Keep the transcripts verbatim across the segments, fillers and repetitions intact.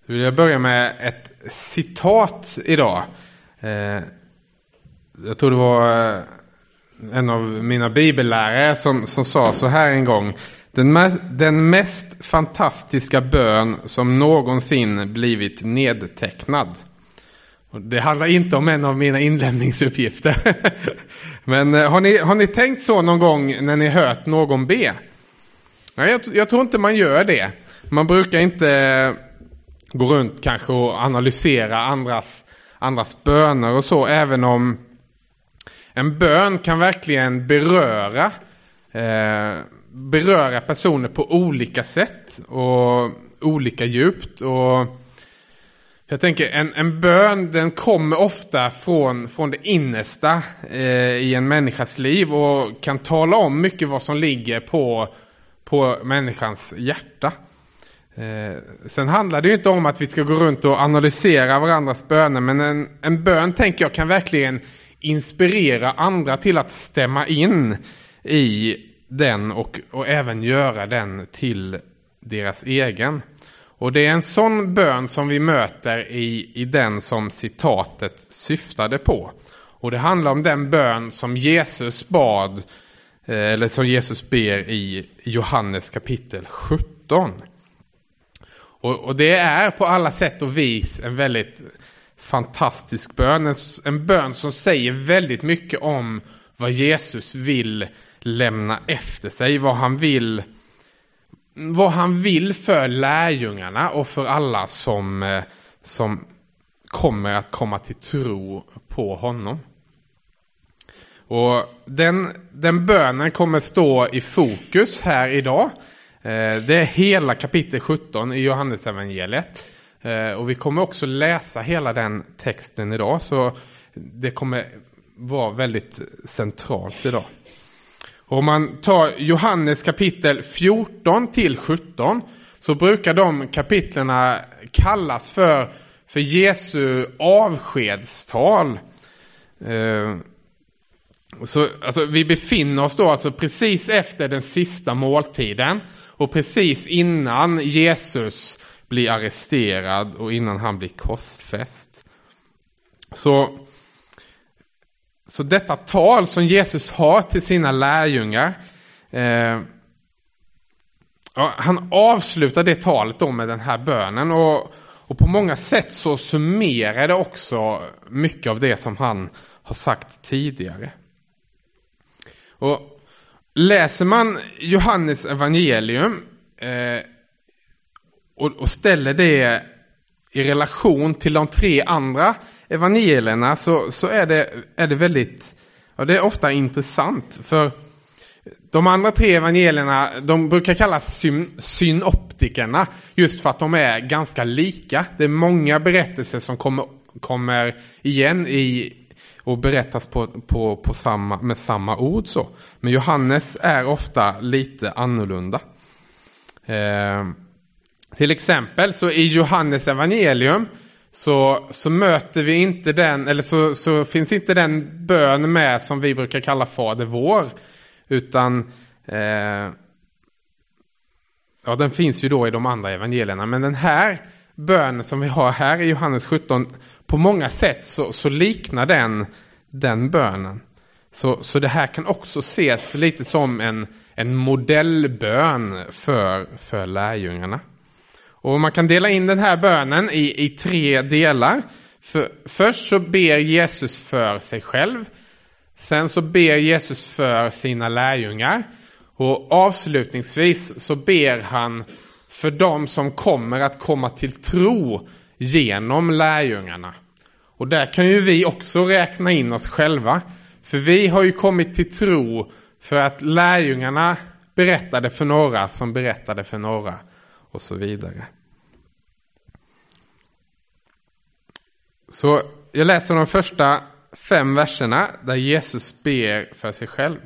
Så vill jag börja med ett citat idag. Eh, jag tror det var en av mina bibellärare som, som sa så här en gång. Den, me- den mest fantastiska bön som någonsin blivit nedtecknad. Och det handlar inte om en av mina inlämningsuppgifter. Men eh, har, ni, har ni tänkt så någon gång när ni hört någon be? Nej, jag, jag tror inte man gör det. Man brukar inte gå runt kanske och analysera andras, andras böner och så. Även om en bön kan verkligen beröra, eh, beröra personer på olika sätt och olika djupt. Och jag tänker en, en bön, den kommer ofta från, från det innersta eh, i en människas liv och kan tala om mycket vad som ligger på, på människans hjärta. Eh, sen handlar det ju inte om att vi ska gå runt och analysera varandras böner, men en, en bön tänker jag kan verkligen inspirera andra till att stämma in i den och, och även göra den till deras egen. Och det är en sån bön som vi möter i, i den som citatet syftade på. Och det handlar om den bön som Jesus bad, eller som Jesus ber i Johannes kapitel sjutton. Och, och det är på alla sätt och vis en väldigt fantastisk bön. En, en bön som säger väldigt mycket om vad Jesus vill lämna efter sig. Vad han vill, vad han vill för lärjungarna och för alla som, som kommer att komma till tro på honom. Och den, den bönen kommer stå i fokus här idag. Det är hela kapitel sjutton i Johannes evangeliet. Och vi kommer också läsa hela den texten idag. Så det kommer vara väldigt centralt idag. Och om man tar Johannes kapitel fjorton till sjutton. Så brukar de kapitlerna kallas för, för Jesu avskedstal. Så, alltså, vi befinner oss då alltså precis efter den sista måltiden. Och precis innan Jesus blir arresterad och innan han blir korsfäst. Så, så detta tal som Jesus har till sina lärjungar. Eh, ja, han avslutar det talet då med den här bönen. Och, och på många sätt så summerar det också mycket av det som han har sagt tidigare. Och läser man Johannes evangelium eh, och, och ställer det i relation till de tre andra evangelierna så, så är, det, är det väldigt, ja, det är ofta intressant. För de andra tre evangelierna, de brukar kallas syn, synoptikerna just för att de är ganska lika. Det är många berättelser som kommer, kommer igen i och berättas på, på, på samma, med samma ord. Så. Men Johannes är ofta lite annorlunda. Eh, till exempel så i Johannes evangelium så, så möter vi inte den, eller så, så finns inte den bön med som vi brukar kalla Fader vår. Utan eh, ja, den finns ju då i de andra evangelierna. Men den här bönen som vi har här i Johannes sjutton, på många sätt så, så liknar den den bönen. Så, så det här kan också ses lite som en, en modellbön för, för lärjungarna. Och man kan dela in den här bönen i, i tre delar. För, först så ber Jesus för sig själv. Sen så ber Jesus för sina lärjungar. Och avslutningsvis så ber han för dem som kommer att komma till tro genom lärjungarna. Och där kan ju vi också räkna in oss själva. För vi har ju kommit till tro för att lärjungarna berättade för några som berättade för några och så vidare. Så jag läser de första fem verserna där Jesus ber för sig själv.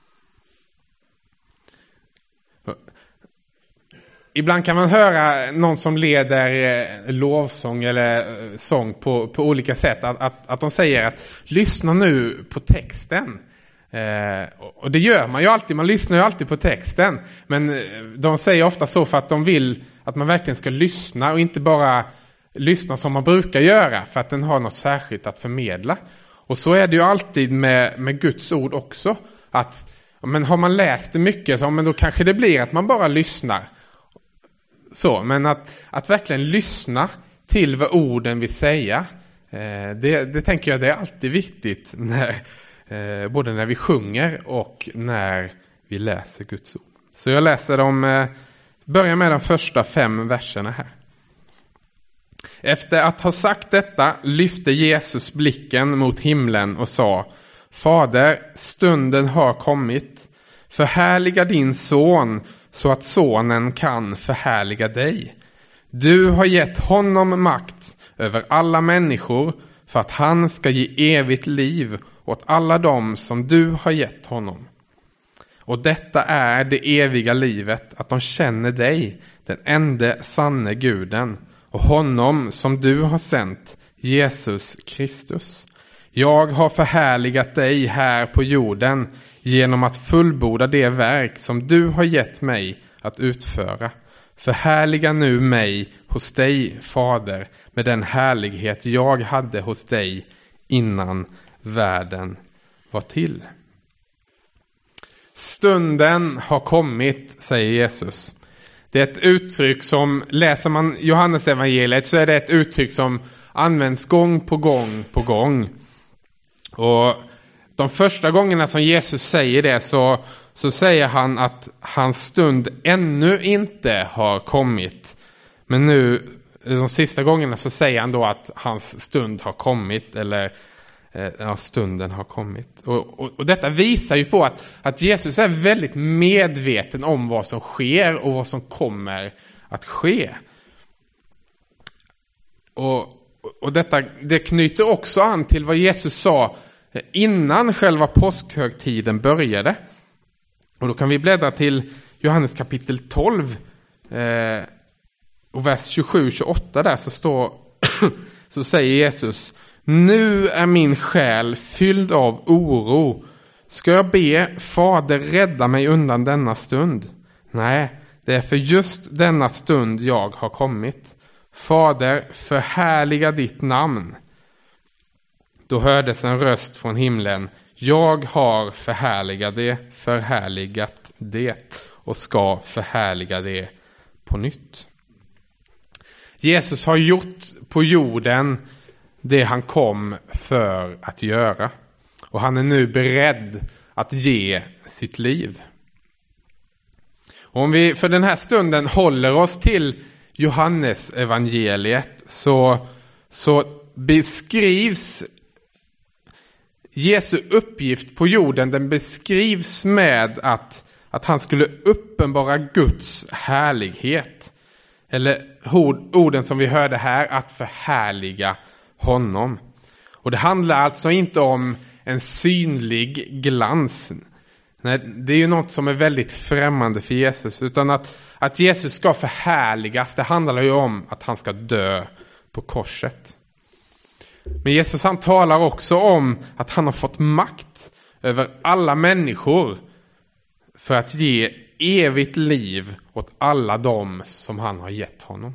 Ibland kan man höra någon som leder lovsång eller sång på, på olika sätt. Att, att, att de säger att lyssna nu på texten. Eh, och det gör man ju alltid. Man lyssnar ju alltid på texten. Men de säger ofta så för att de vill att man verkligen ska lyssna och inte bara lyssna som man brukar göra för att den har något särskilt att förmedla. Och så är det ju alltid med, med Guds ord också. Att, men har man läst det mycket så men då kanske det blir att man bara lyssnar. Så, men att, att verkligen lyssna till vad orden vill säga, eh, det, det tänker jag det är alltid viktigt när, eh, både när vi sjunger och när vi läser Guds ord. Så jag läser dem, eh, börjar med de första fem verserna här. Efter att ha sagt detta lyfte Jesus blicken mot himlen och sa: Fader, stunden har kommit. Förhärliga din son så att sonen kan förhärliga dig. Du har gett honom makt över alla människor för att han ska ge evigt liv åt alla dem som du har gett honom. Och detta är det eviga livet, att de känner dig, den enda sanne guden, och honom som du har sänt, Jesus Kristus. Jag har förhärligat dig här på jorden genom att fullborda det verk som du har gett mig att utföra. Förhärliga nu mig hos dig, Fader, med den härlighet jag hade hos dig innan världen var till. Stunden har kommit, säger Jesus. Det är ett uttryck som, läser man Johannes evangeliet så är det ett uttryck som används gång på gång på gång. Och de första gångerna som Jesus säger det så, så säger han att hans stund ännu inte har kommit. Men nu, de sista gångerna så säger han då att hans stund har kommit, eller ja, stunden har kommit. Och, och, och detta visar ju på att, att Jesus är väldigt medveten om vad som sker och vad som kommer att ske. Och, och detta, det knyter också an till vad Jesus sa innan själva påskhögtiden började. Och då kan vi bläddra till Johannes kapitel tolv eh, och vers tjugosju tjugoåtta där så står så säger Jesus: Nu är min själ fylld av oro. Ska jag be Fader rädda mig undan denna stund? Nej, det är för just denna stund jag har kommit. Fader, förhärliga ditt namn. Då hördes en röst från himlen: Jag har förhärligat det, förhärligat det och ska förhärliga det på nytt. Jesus har gjort på jorden det han kom för att göra. Och han är nu beredd att ge sitt liv. Och om vi för den här stunden håller oss till Johannes evangeliet så, så beskrivs Jesu uppgift på jorden, den beskrivs med att, att han skulle uppenbara Guds härlighet. Eller orden som vi hörde här, att förhärliga honom. Och det handlar alltså inte om en synlig glans. Nej, det är ju något som är väldigt främmande för Jesus. Utan att, att Jesus ska förhärligas, det handlar ju om att han ska dö på korset. Men Jesus han talar också om att han har fått makt över alla människor för att ge evigt liv åt alla dem som han har gett honom.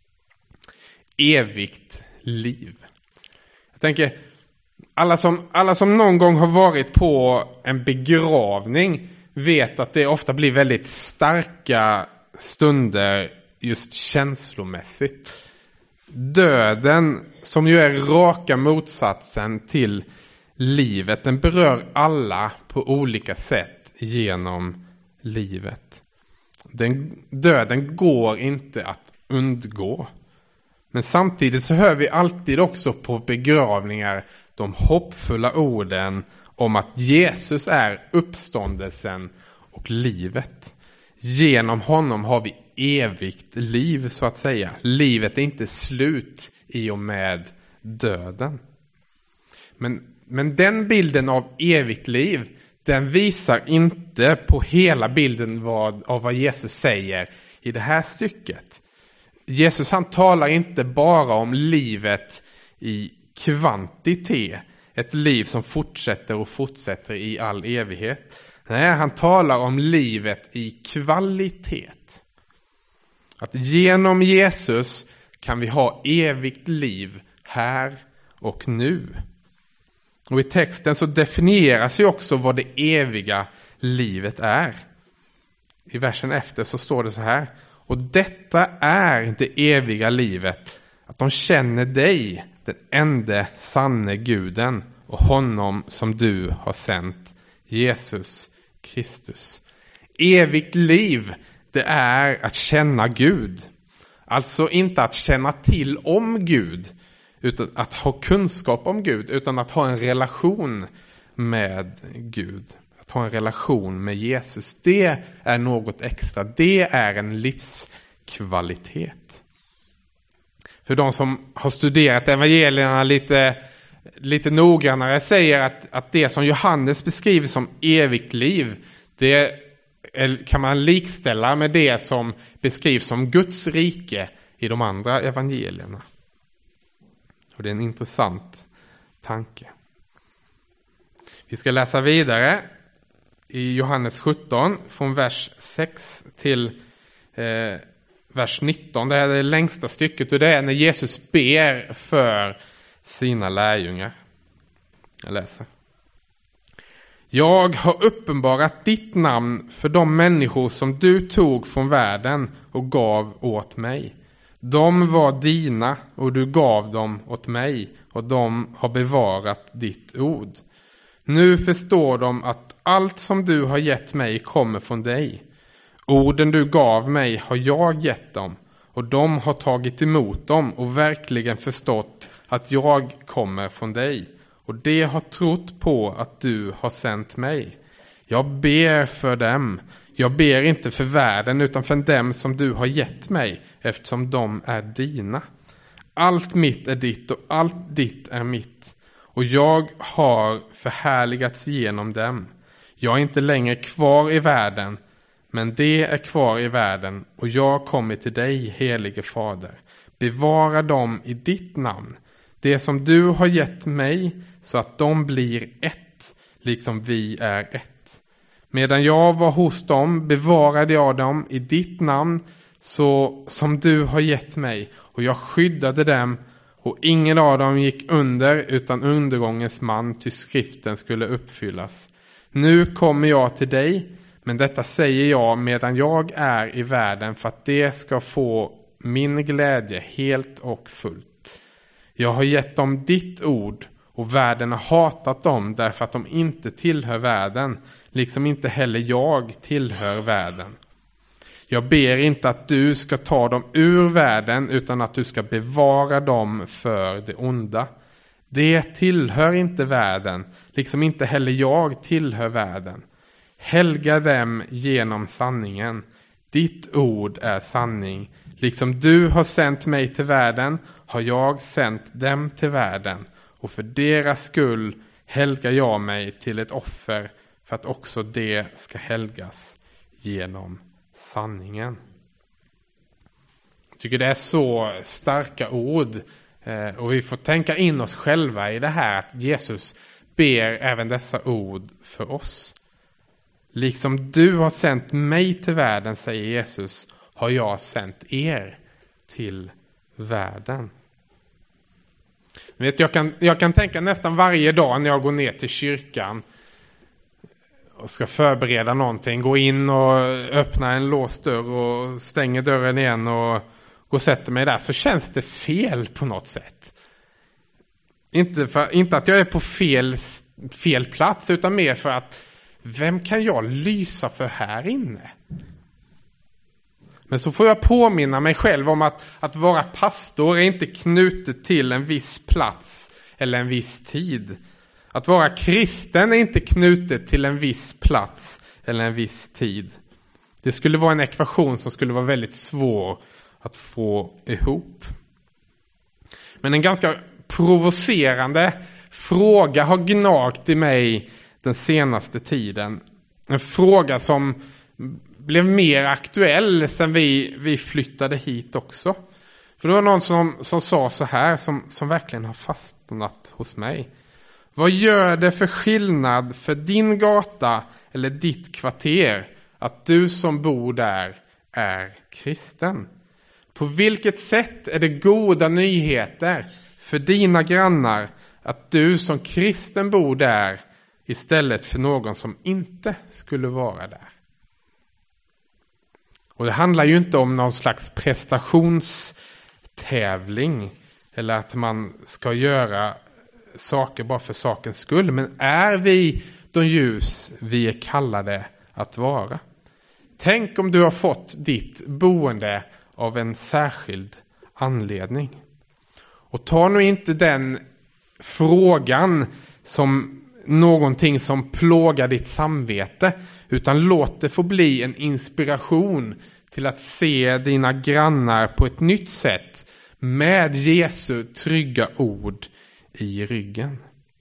Evigt liv. Jag tänker, alla som, alla som någon gång har varit på en begravning vet att det ofta blir väldigt starka stunder just känslomässigt. Döden, som ju är raka motsatsen till livet, den berör alla på olika sätt genom livet. Den, döden går inte att undgå. Men samtidigt så hör vi alltid också på begravningar de hoppfulla orden om att Jesus är uppståndelsen och livet. Genom honom har vi evigt liv, så att säga. Livet är inte slut i och med döden. Men, men den bilden av evigt liv, den visar inte på hela bilden vad, av vad Jesus säger i det här stycket. Jesus han talar inte bara om livet i kvantitet, ett liv som fortsätter och fortsätter i all evighet. Nej, han talar om livet i kvalitet. Att genom Jesus kan vi ha evigt liv här och nu. Och i texten så definieras ju också vad det eviga livet är. I versen efter så står det så här: och detta är det eviga livet, att de känner dig, den enda sanne guden, och honom som du har sänt, Jesus Kristus. Evigt liv, det är att känna Gud. Alltså inte att känna till om Gud, utan att ha kunskap om Gud, utan att ha en relation med Gud. Att ha en relation med Jesus. Det är något extra. Det är en livskvalitet. För de som har studerat evangelierna lite, lite noggrannare säger att, att det som Johannes beskriver som evigt liv, det kan man likställa med det som beskrivs som Guds rike i de andra evangelierna. Och det är en intressant tanke. Vi ska läsa vidare i Johannes sjutton från vers sex till eh, vers nitton. Det är det längsta stycket och det är när Jesus ber för sina lärjungar. Jag läser. Jag har uppenbarat ditt namn för de människor som du tog från världen och gav åt mig. De var dina och du gav dem åt mig och de har bevarat ditt ord. Nu förstår de att allt som du har gett mig kommer från dig. Orden du gav mig har jag gett dem och de har tagit emot dem och verkligen förstått att jag kommer från dig. Och de har trott på att du har sänt mig. Jag ber för dem. Jag ber inte för världen utan för dem som du har gett mig, eftersom de är dina. Allt mitt är ditt och allt ditt är mitt. Och jag har förhärligats genom dem. Jag är inte längre kvar i världen, men det är kvar i världen. Och jag kommer till dig, helige Fader. Bevara dem i ditt namn. Det som du har gett mig, så att de blir ett, liksom vi är ett. Medan jag var hos dem bevarade jag dem i ditt namn, så som du har gett mig. Och jag skyddade dem, och ingen av dem gick under utan undergångens man, till skriften skulle uppfyllas. Nu kommer jag till dig, men detta säger jag medan jag är i världen, för att det ska få min glädje helt och fullt. Jag har gett dem ditt ord, och världen har hatat dem därför att de inte tillhör världen, liksom inte heller jag tillhör världen. Jag ber inte att du ska ta dem ur världen, utan att du ska bevara dem för det onda. Det tillhör inte världen, liksom inte heller jag tillhör världen. Helga dem genom sanningen. Ditt ord är sanning. Liksom du har sänt mig till världen har jag sänt dem till världen. Och för deras skull helgar jag mig till ett offer, för att också det ska helgas genom sanningen. Jag tycker det är så starka ord. Och vi får tänka in oss själva i det här, att Jesus ber även dessa ord för oss. Liksom du har sänt mig till världen, säger Jesus, har jag sänt er till världen. Vet, jag, kan, jag kan tänka nästan varje dag när jag går ner till kyrkan och ska förbereda någonting, gå in och öppna en låst dörr och stänger dörren igen och gå och sätter mig där, så känns det fel på något sätt. Inte, för, inte att jag är på fel, fel plats, utan mer för att vem kan jag lysa för här inne? Men så får jag påminna mig själv om att, att vara pastor är inte knutet till en viss plats eller en viss tid. Att vara kristen är inte knutet till en viss plats eller en viss tid. Det skulle vara en ekvation som skulle vara väldigt svår att få ihop. Men en ganska provocerande fråga har gnagt i mig den senaste tiden. En fråga som blev mer aktuell sen vi, vi flyttade hit också. För det var någon som, som sa så här, som, som verkligen har fastnat hos mig. Vad gör det för skillnad för din gata eller ditt kvarter att du som bor där är kristen? På vilket sätt är det goda nyheter för dina grannar att du som kristen bor där istället för någon som inte skulle vara där? Och det handlar ju inte om någon slags prestationstävling eller att man ska göra saker bara för sakens skull. Men är vi de ljus vi är kallade att vara? Tänk om du har fått ditt boende av en särskild anledning. Och ta nu inte den frågan som någonting som plågar ditt samvete, utan låt det få bli en inspiration till att se dina grannar på ett nytt sätt med Jesu trygga ord i ryggen.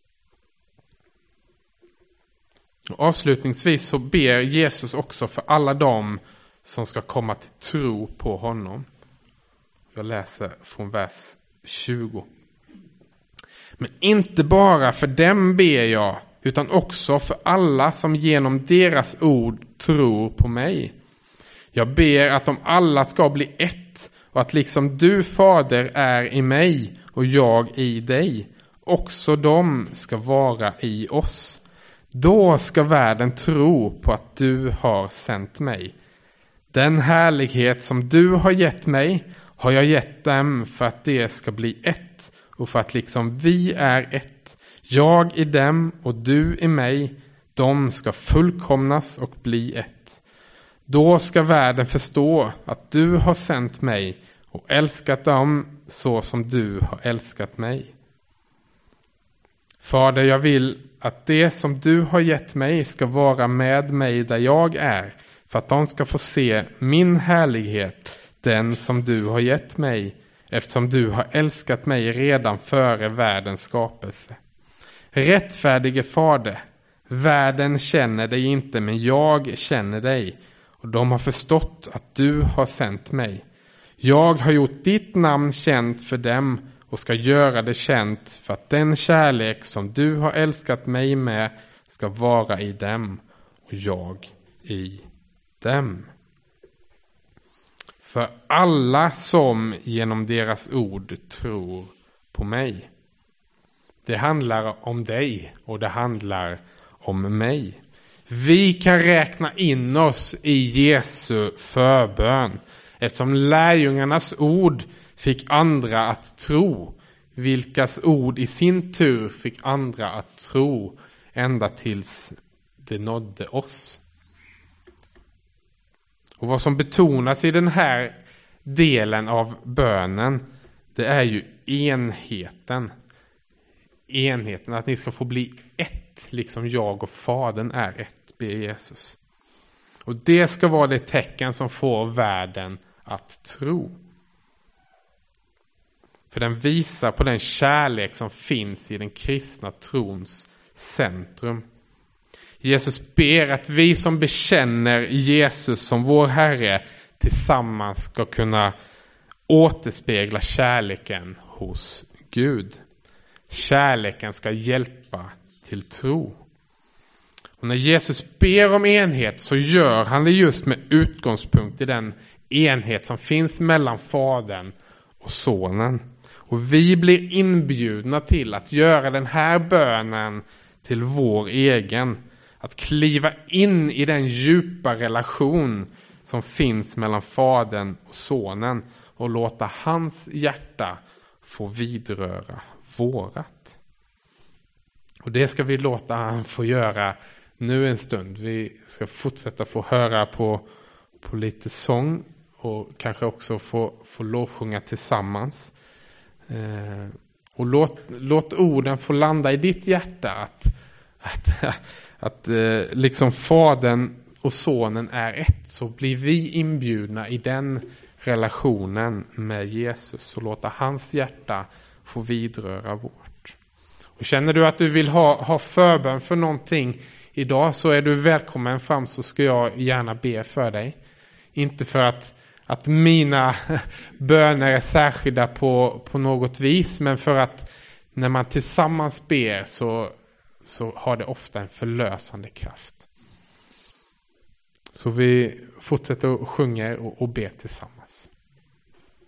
Och avslutningsvis så ber Jesus också för alla dem som ska komma till tro på honom. Jag läser från vers tjugo. Men inte bara för dem ber jag, utan också för alla som genom deras ord tror på mig. Jag ber att de alla ska bli ett, och att liksom du, Fader, är i mig och jag i dig, också de ska vara i oss. Då ska världen tro på att du har sänt mig. Den härlighet som du har gett mig har jag gett dem för att det ska bli ett, och för att liksom vi är ett, jag i dem och du i mig, de ska fullkomnas och bli ett. Då ska världen förstå att du har sänt mig och älskat dem så som du har älskat mig. Fader, jag vill att det som du har gett mig ska vara med mig där jag är, för att de ska få se min härlighet, den som du har gett mig, eftersom du har älskat mig redan före världens skapelse. Rättfärdige Fader, världen känner dig inte, men jag känner dig, och de har förstått att du har sänt mig. Jag har gjort ditt namn känt för dem och ska göra det känt för att den kärlek som du har älskat mig med ska vara i dem och jag i dem. För alla som genom deras ord tror på mig. Det handlar om dig och det handlar om mig. Vi kan räkna in oss i Jesu förbön, eftersom lärjungarnas ord fick andra att tro, vilkas ord i sin tur fick andra att tro ända tills det nådde oss. Och vad som betonas i den här delen av bönen, det är ju enheten. Enheten, att ni ska få bli ett, liksom jag och Fadern är ett, ber Jesus. Och det ska vara det tecken som får världen att tro. För den visar på den kärlek som finns i den kristna trons centrum. Jesus ber att vi som bekänner Jesus som vår Herre tillsammans ska kunna återspegla kärleken hos Gud. Kärleken ska hjälpa till tro. Och när Jesus ber om enhet så gör han det just med utgångspunkt i den enhet som finns mellan Fadern och Sonen. Och vi blir inbjudna till att göra den här bönen till vår egen. Att kliva in i den djupa relation som finns mellan Fadern och Sonen och låta hans hjärta få vidröra vårat. Och det ska vi låta han få göra nu en stund. Vi ska fortsätta få höra på, på lite sång och kanske också få, få lovsjunga tillsammans. Eh, och låt, låt orden få landa i ditt hjärta att, att, att eh, liksom Fadern och Sonen är ett, så blir vi inbjudna i den relationen med Jesus och låta hans hjärta få vidröra vårt. Och känner du att du vill ha, ha förbön för någonting idag, så är du välkommen fram, så ska jag gärna be för dig. Inte för att, att mina böner är särskilda på, på något vis, men för att när man tillsammans ber så, så har det ofta en förlösande kraft. Så vi fortsätter att sjunga och, och be tillsammans.